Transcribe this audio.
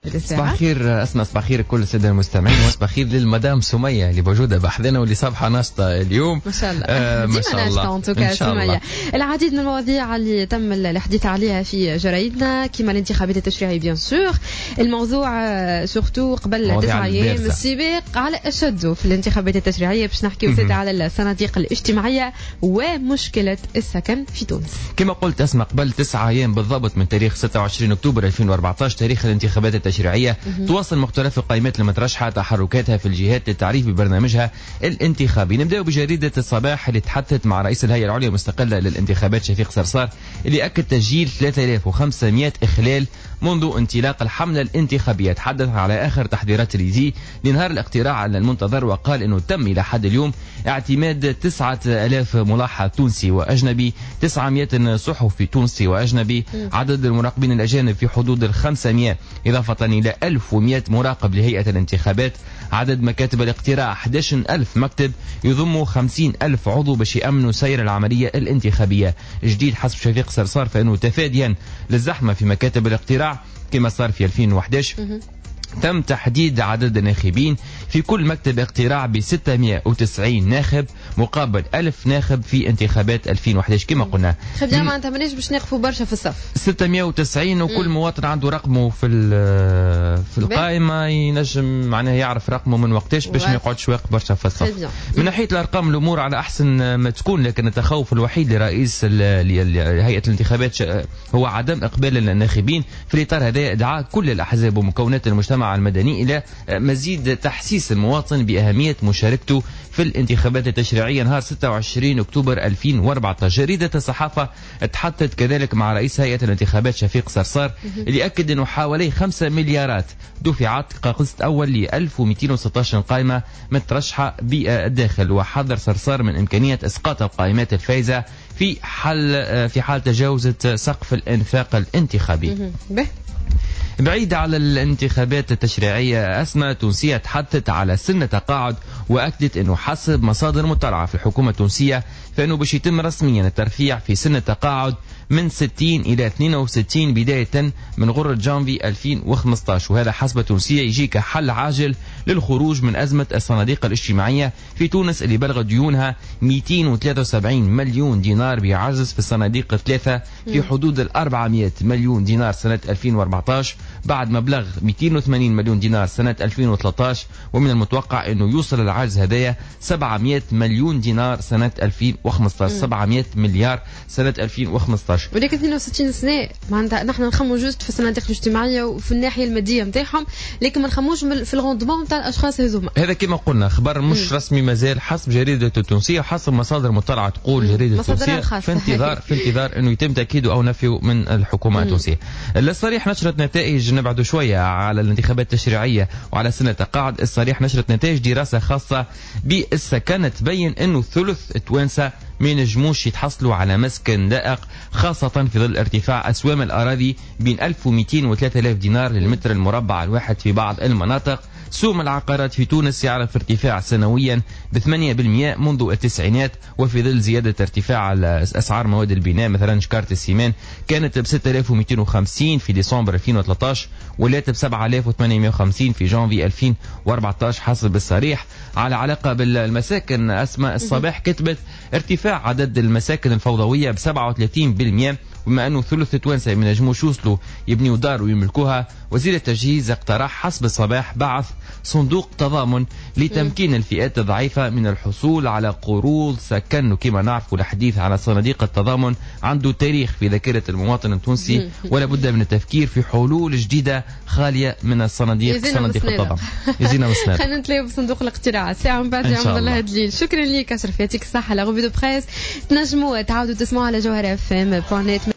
صباح خير اسماء، صباح خير كل الساده المستمعين، وصباح خير للمدام سميه اللي موجوده بحذنا واللي صبحه ناشطه اليوم. ما شاء الله ما شاء الله ان شاء الله. العديد من المواضيع اللي تم الحديث عليها في جرايدنا كما الانتخابات التشريعيه بيان سور. الموضوع سورتو قبل 9 ايام السباق على اشده في الانتخابات التشريعيه باش نحكيو زاد على الصناديق الاجتماعيه ومشكله السكن في تونس. كما قلت اسماء قبل 9 ايام بالضبط من تاريخ 26 اكتوبر 2014 تاريخ الانتخابات التشريعيه تواصل مختلف القائمات المترشحه تحركاتها في الجهات للتعريف ببرنامجها الانتخابي. نبداو بجريده الصباح اللي تحدثت مع رئيس الهيئه العليا المستقله للانتخابات شفيق صرصار اللي اكد تسجيل 3500 اخلال منذ انطلاق الحمله الانتخابيه. تحدث على اخر تحضيرات اليزي لنهار الاقتراع المنتظر وقال انه تم الى حد اليوم اعتماد 9000 ملاحظ تونسي واجنبي، 900 صحفي تونسي واجنبي، عدد المراقبين الاجانب في حدود 500 اضافه الى 1100 مراقب لهيئه الانتخابات. عدد مكاتب الاقتراع 11000 مكتب يضم 50,000 عضو باش يأمنوا سير العملية الانتخابية. جديد حسب شفيق صرصار فإنه تفاديا للزحمة في مكاتب الاقتراع كما صار في 2011 تم تحديد عدد الناخبين في كل مكتب اقتراع ب 690 ناخب مقابل 1000 ناخب في انتخابات 2011 كما قلنا. خدنا معناتها مانيش باش نقفوا برشا في الصف 690 وكل مواطن عنده رقمه في القائمه ينجم معناها يعرف رقمه من وقتاش باش ما يقعدش واقف برشا في الصف. من ناحيه الارقام الامور على احسن ما تكون، لكن التخوف الوحيد لرئيس هيئه الانتخابات هو عدم اقبال الناخبين. في الاطار هذا دعا كل الاحزاب ومكونات المجتمع المدني إلى مزيد تحسيس المواطن بأهمية مشاركته في الانتخابات التشريعية نهار 26 أكتوبر 2014. جريدة الصحافة تحدثت كذلك مع رئيس هيئة الانتخابات شفيق صرصار اللي أكد أنه حوالي 5 مليارات دفعت كقسط أول ل 1216 قائمة مترشحة بالداخل. وحذر صرصار من إمكانية إسقاط القائمات الفائزة في حال تجاوزت سقف الإنفاق الانتخابي. بعيد على الانتخابات التشريعية أسماء تونسية تحدثت على سن التقاعد وأكدت أنه حسب مصادر مطلعة في الحكومة التونسية فإنه باش يتم رسميا الترفيع في سن التقاعد من 60 إلى 62 بداية من غرة جانفي 2015. وهذا حسب تونسية يجي كحل عاجل للخروج من أزمة الصناديق الاجتماعية في تونس اللي بلغ ديونها 273 مليون دينار بعجز في الصناديق الثلاثة في حدود 400 مليون دينار سنة 2014 بعد مبلغ 280 مليون دينار سنة 2013. ومن المتوقع أنه يوصل العجز هدايا 700 مليون دينار سنة 2015 700 مليار سنة 2015. ولكن 62 سنة معناتها نحن نخمو جوست في الصناديق الاجتماعية وفي الناحية المادية نتاعهم، لكن ما نخموش في الغوندمون نتاع الأشخاص هذوما. هذا كما قلنا خبر مش رسمي مازال حسب جريدة التونسية وحسب مصادر مطلعة تقول جريدة التونسية في انتظار انه يتم تأكيده او نفيه من الحكومة التونسية. الصريح نشرت نتائج نبعد شوية على الانتخابات التشريعية وعلى سنة التقاعد. الصريح نشرت نتائج دراسة خاصة بالسكن تبين انه ثلث التوانسة ما ينجموش يتحصلوا على مسكن لائق خاصة في ظل ارتفاع أسوام الأراضي بين 1200 و 3000 دينار للمتر المربع الواحد في بعض المناطق. سوم العقارات في تونس يعرف ارتفاع سنويا ب 8% منذ التسعينات وفي ظل زيادة ارتفاع أسعار مواد البناء. مثلا شكارة السيمان كانت ب 6250 في ديسمبر 2013 ولات ب 7850 في جانفي 2014 حسب الصريح. على علاقة بالمساكن أسماء الصباح كتبت ارتفاع عدد المساكن الفوضوية ب 37% بما أنه ثلث التوانسة ما ينجموش يوصلوا يبنيوا دار ويملكوها. وزير التجهيز اقترح حسب الصباح بعث صندوق تضامن لتمكين الفئات الضعيفة من الحصول على قروض سكن. وكما نعرف الحديث على صناديق التضامن عنده تاريخ في ذاكرة المواطن التونسي ولا بد من التفكير في حلول جديدة خالية من صناديق التضامن. يزينا مسناد. خلينا نتلاقوا بصندوق الاقتراع الساعة من بعد يوم الله هدليل. شكرا ليك أشرف يعطيك الصحة. لا غوبي دو بريس تنجموا تعاودوا تسمعوا على جوهرة FM.net.